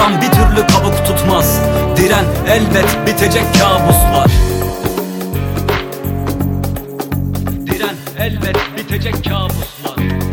adam bir türlü kabuk tutmaz. Diren, elbet bitecek kabuslar. Diren, elbet bitecek kabuslar.